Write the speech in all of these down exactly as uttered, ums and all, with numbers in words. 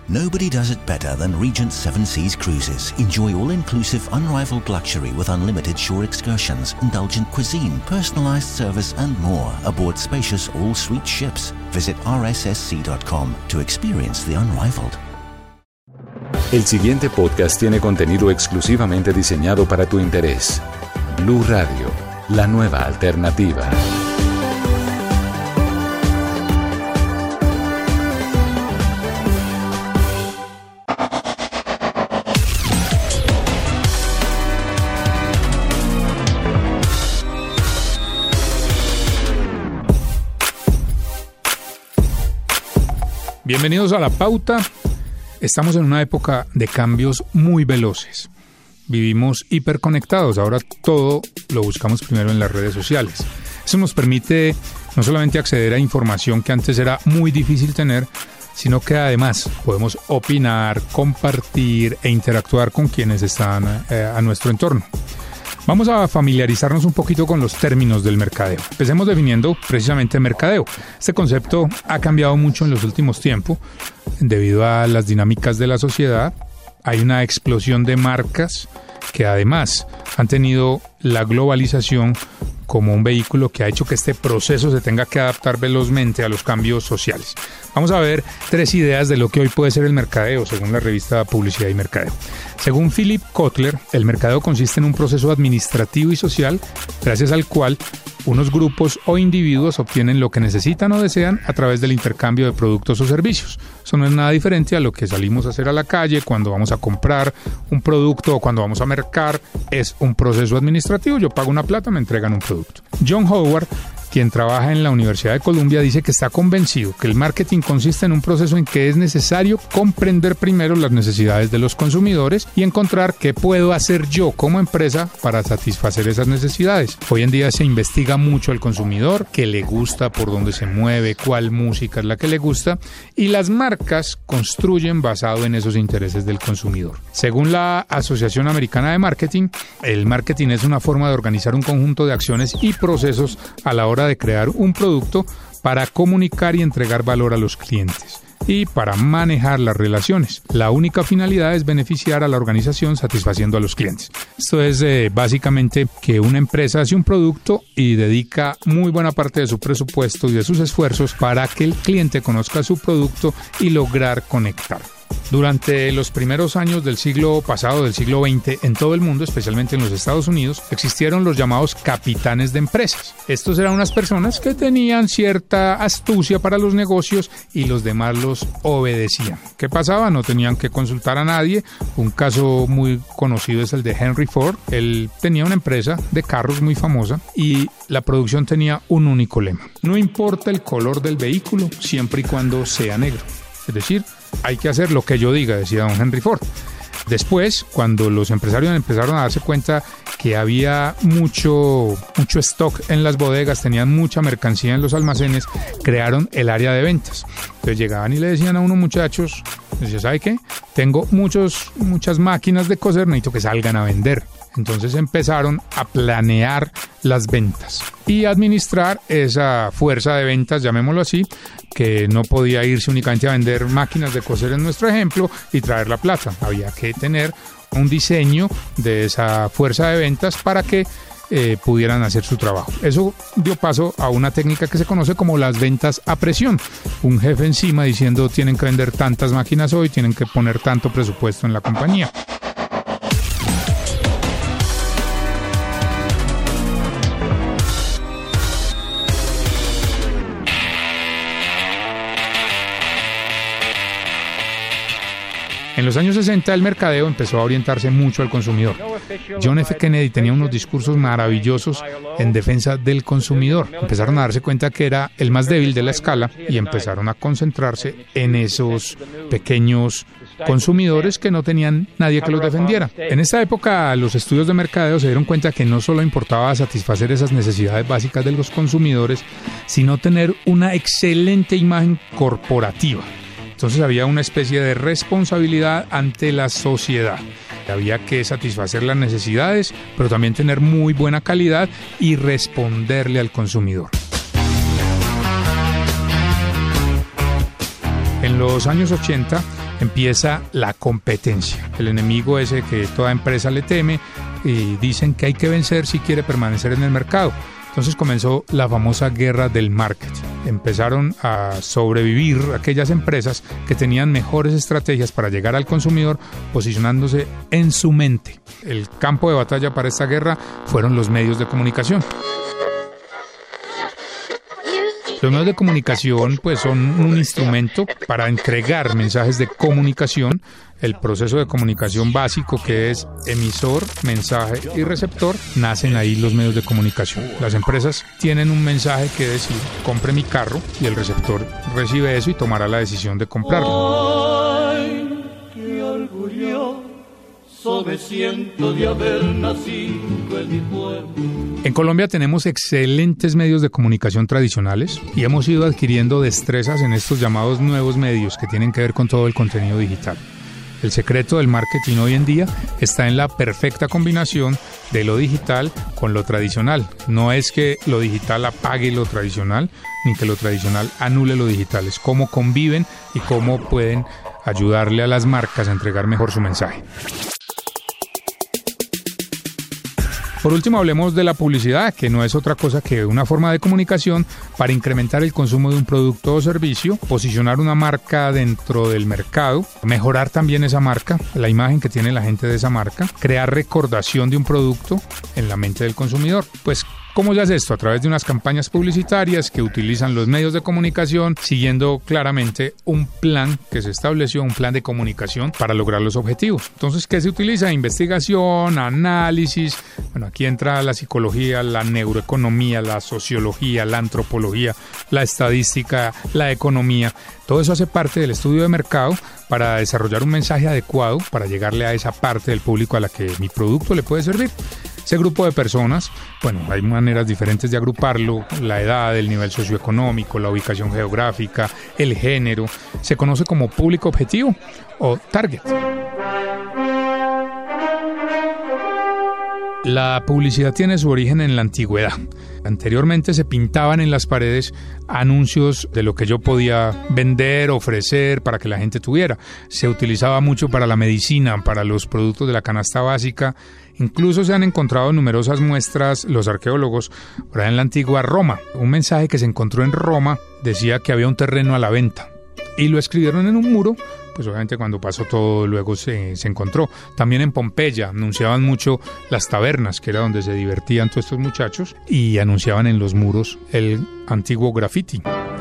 Nobody does it better than Regent Seven Seas Cruises. Enjoy all-inclusive, unrivaled luxury with unlimited shore excursions, indulgent cuisine, personalized service and more aboard spacious all-suite ships. Visit r s s c dot com to experience the unrivaled. El siguiente podcast tiene contenido exclusivamente diseñado para tu interés. Blue Radio, la nueva alternativa. Bienvenidos a La Pauta. Estamos en una época de cambios muy veloces. Vivimos hiperconectados. Ahora todo lo buscamos primero en las redes sociales. Eso nos permite no solamente acceder a información que antes era muy difícil tener, sino que además podemos opinar, compartir e interactuar con quienes están eh, a nuestro entorno. Vamos a familiarizarnos un poquito con los términos del mercadeo. Empecemos definiendo precisamente mercadeo. Este concepto ha cambiado mucho en los últimos tiempos debido a las dinámicas de la sociedad. Hay una explosión de marcas que además han tenido la globalización como un vehículo que ha hecho que este proceso se tenga que adaptar velozmente a los cambios sociales. Vamos a ver tres ideas de lo que hoy puede ser el mercadeo, según la revista Publicidad y Mercadeo. Según Philip Kotler, el mercadeo consiste en un proceso administrativo y social, gracias al cual unos grupos o individuos obtienen lo que necesitan o desean a través del intercambio de productos o servicios. Eso no es nada diferente a lo que salimos a hacer a la calle cuando vamos a comprar un producto o cuando vamos a mercar. Es un proceso administrativo. Yo pago una plata, me entregan un producto. John Howard, quien trabaja en la Universidad de Columbia, dice que está convencido que el marketing consiste en un proceso en que es necesario comprender primero las necesidades de los consumidores y encontrar qué puedo hacer yo como empresa para satisfacer esas necesidades. Hoy en día se investiga mucho al consumidor, qué le gusta, por dónde se mueve, cuál música es la que le gusta, y las marcas construyen basado en esos intereses del consumidor. Según la Asociación Americana de Marketing, el marketing es una forma de organizar un conjunto de acciones y procesos a la hora de crear un producto para comunicar y entregar valor a los clientes y para manejar las relaciones. La única finalidad es beneficiar a la organización satisfaciendo a los clientes. Esto es eh, básicamente que una empresa hace un producto y dedica muy buena parte de su presupuesto y de sus esfuerzos para que el cliente conozca su producto y lograr conectar. Durante los primeros años del siglo pasado, del siglo veinte, en todo el mundo, especialmente en los Estados Unidos, existieron los llamados capitanes de empresas. Estos eran unas personas que tenían cierta astucia para los negocios y los demás los obedecían. ¿Qué pasaba? No tenían que consultar a nadie. Un caso muy conocido es el de Henry Ford. Él tenía una empresa de carros muy famosa y la producción tenía un único lema: no importa el color del vehículo, siempre y cuando sea negro. Es decir, hay que hacer lo que yo diga, decía don Henry Ford. Después, cuando los empresarios empezaron a darse cuenta que había mucho, mucho stock en las bodegas, tenían mucha mercancía en los almacenes, crearon el área de ventas. Entonces llegaban y le decían a unos muchachos, decía, ¿sabe qué? Tengo muchos, muchas máquinas de coser, necesito que salgan a vender. Entonces empezaron a planear las ventas y administrar esa fuerza de ventas, llamémoslo así, que no podía irse únicamente a vender máquinas de coser en nuestro ejemplo y traer la plata. Había que tener un diseño de esa fuerza de ventas para que eh, pudieran hacer su trabajo. Eso dio paso a una técnica que se conoce como las ventas a presión. Un jefe encima diciendo tienen que vender tantas máquinas hoy, tienen que poner tanto presupuesto en la compañía. En los años sesenta el mercadeo empezó a orientarse mucho al consumidor. John F. Kennedy tenía unos discursos maravillosos en defensa del consumidor. Empezaron a darse cuenta que era el más débil de la escala y empezaron a concentrarse en esos pequeños consumidores que no tenían nadie que los defendiera. En esta época los estudios de mercadeo se dieron cuenta que no solo importaba satisfacer esas necesidades básicas de los consumidores, sino tener una excelente imagen corporativa. Entonces había una especie de responsabilidad ante la sociedad. Había que satisfacer las necesidades, pero también tener muy buena calidad y responderle al consumidor. En En los años ochenta empieza la competencia, el enemigo ese que toda empresa le teme y dicen que hay que vencer si quiere permanecer en el mercado. Entonces comenzó la famosa guerra del marketing. Empezaron a sobrevivir aquellas empresas que tenían mejores estrategias para llegar al consumidor, posicionándose en su mente. El campo de batalla para esta guerra fueron los medios de comunicación. Los medios de comunicación pues, son un instrumento para entregar mensajes de comunicación. El proceso de comunicación básico, que es emisor, mensaje y receptor, nacen ahí los medios de comunicación. Las empresas tienen un mensaje que decir, compre mi carro, y el receptor recibe eso y tomará la decisión de comprarlo. Ay, qué orgulloso me siento de haber nacido en mi pueblo. En Colombia tenemos excelentes medios de comunicación tradicionales y hemos ido adquiriendo destrezas en estos llamados nuevos medios que tienen que ver con todo el contenido digital. El secreto del marketing hoy en día está en la perfecta combinación de lo digital con lo tradicional. No es que lo digital apague lo tradicional, ni que lo tradicional anule lo digital. Es cómo conviven y cómo pueden ayudarle a las marcas a entregar mejor su mensaje. Por último, hablemos de la publicidad, que no es otra cosa que una forma de comunicación para incrementar el consumo de un producto o servicio, posicionar una marca dentro del mercado, mejorar también esa marca, la imagen que tiene la gente de esa marca, crear recordación de un producto en la mente del consumidor. Pues, ¿cómo se hace esto? A través de unas campañas publicitarias que utilizan los medios de comunicación, siguiendo claramente un plan que se estableció, un plan de comunicación para lograr los objetivos. Entonces, ¿qué se utiliza? Investigación, análisis. Bueno, aquí entra la psicología, la neuroeconomía, la sociología, la antropología, la estadística, la economía. Todo eso hace parte del estudio de mercado para desarrollar un mensaje adecuado para llegarle a esa parte del público a la que mi producto le puede servir. Ese grupo de personas, bueno, hay maneras diferentes de agruparlo, la edad, el nivel socioeconómico, la ubicación geográfica, el género, se conoce como público objetivo o target. La publicidad tiene su origen en la antigüedad. Anteriormente se pintaban en las paredes anuncios de lo que yo podía vender, ofrecer para que la gente tuviera. Se utilizaba mucho para la medicina, para los productos de la canasta básica. Incluso se han encontrado numerosas muestras, los arqueólogos, por ahí en la antigua Roma. Un mensaje que se encontró en Roma decía que había un terreno a la venta y lo escribieron en un muro. Pues obviamente cuando pasó todo luego se, se encontró. También en Pompeya anunciaban mucho las tabernas, que era donde se divertían todos estos muchachos, y anunciaban en los muros el antiguo graffiti.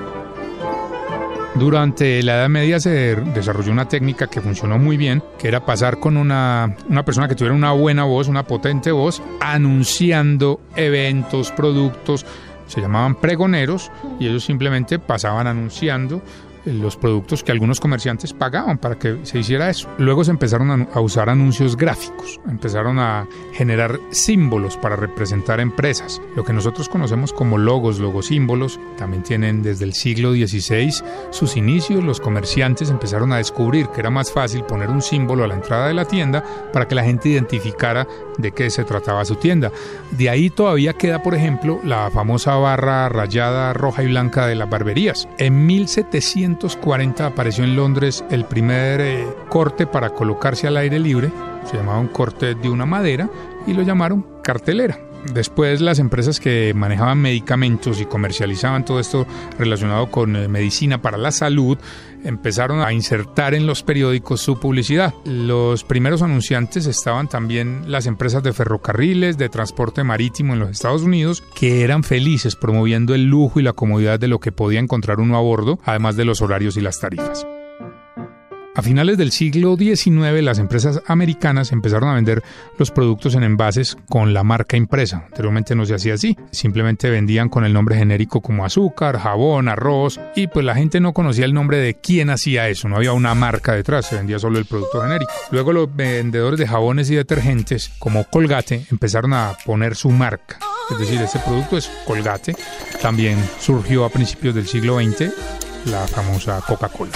Durante la Edad Media se desarrolló una técnica que funcionó muy bien, que era pasar con una, una persona que tuviera una buena voz, una potente voz, anunciando eventos, productos. Se llamaban pregoneros y ellos simplemente pasaban anunciando los productos que algunos comerciantes pagaban para que se hiciera eso. Luego se empezaron a, a usar anuncios gráficos, empezaron a generar símbolos para representar empresas. Lo que nosotros conocemos como logos, logosímbolos, también tienen desde el siglo dieciséis sus inicios. Los comerciantes empezaron a descubrir que era más fácil poner un símbolo a la entrada de la tienda para que la gente identificara de qué se trataba su tienda. De ahí todavía queda, por ejemplo, la famosa barra rayada roja y blanca de las barberías. En mil setecientos cuarenta apareció en Londres el primer eh, corte para colocarse al aire libre. Se llamaba un corte de una madera y lo llamaron cartelera. Después las empresas que manejaban medicamentos y comercializaban todo esto relacionado con eh, medicina para la salud empezaron a insertar en los periódicos su publicidad. Los primeros anunciantes estaban también las empresas de ferrocarriles, de transporte marítimo en los Estados Unidos, que eran felices promoviendo el lujo y la comodidad de lo que podía encontrar uno a bordo, además de los horarios y las tarifas. A finales del siglo diecinueve, las empresas americanas empezaron a vender los productos en envases con la marca impresa. Anteriormente no se hacía así, simplemente vendían con el nombre genérico como azúcar, jabón, arroz, y pues la gente no conocía el nombre de quién hacía eso, no había una marca detrás, se vendía solo el producto genérico. Luego los vendedores de jabones y detergentes, como Colgate, empezaron a poner su marca. Es decir, este producto es Colgate. También surgió a principios del siglo veinte la famosa Coca-Cola.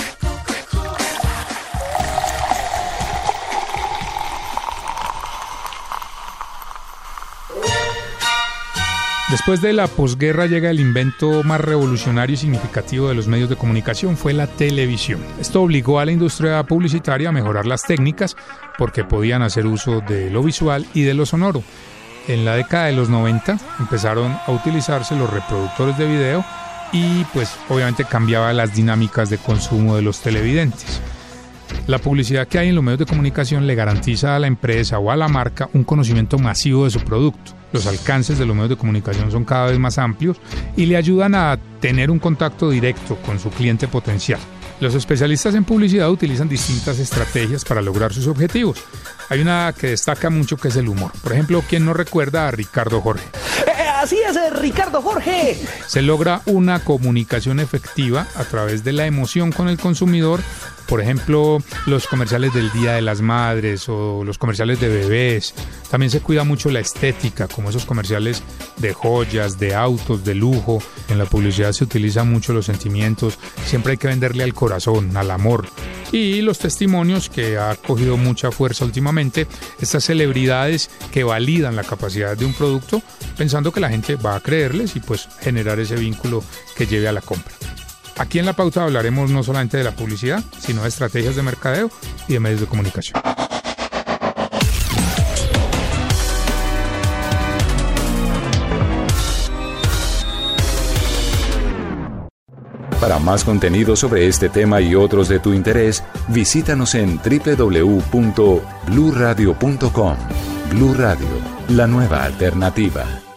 Después de la posguerra llega el invento más revolucionario y significativo de los medios de comunicación, fue la televisión. Esto obligó a la industria publicitaria a mejorar las técnicas porque podían hacer uso de lo visual y de lo sonoro. En la década de los noventa empezaron a utilizarse los reproductores de video y pues obviamente cambiaba las dinámicas de consumo de los televidentes. La publicidad que hay en los medios de comunicación le garantiza a la empresa o a la marca un conocimiento masivo de su producto. Los alcances de los medios de comunicación son cada vez más amplios y le ayudan a tener un contacto directo con su cliente potencial. Los especialistas en publicidad utilizan distintas estrategias para lograr sus objetivos. Hay una que destaca mucho, que es el humor. Por ejemplo, ¿quién no recuerda a Ricardo Jorge? Eh, así es, eh, Ricardo Jorge. Se logra una comunicación efectiva a través de la emoción con el consumidor. Por ejemplo, los comerciales del Día de las Madres o los comerciales de bebés. También se cuida mucho la estética, como esos comerciales de joyas, de autos, de lujo. En la publicidad se utilizan mucho los sentimientos. Siempre hay que venderle al corazón, al amor. Y los testimonios, que ha cogido mucha fuerza últimamente, estas celebridades que validan la capacidad de un producto, pensando que la gente va a creerles y pues generar ese vínculo que lleve a la compra. Aquí en La Pauta hablaremos no solamente de la publicidad, sino de estrategias de mercadeo y de medios de comunicación. Para más contenido sobre este tema y otros de tu interés, visítanos en doble u doble u doble u punto blue radio punto com. Blue Radio, la nueva alternativa.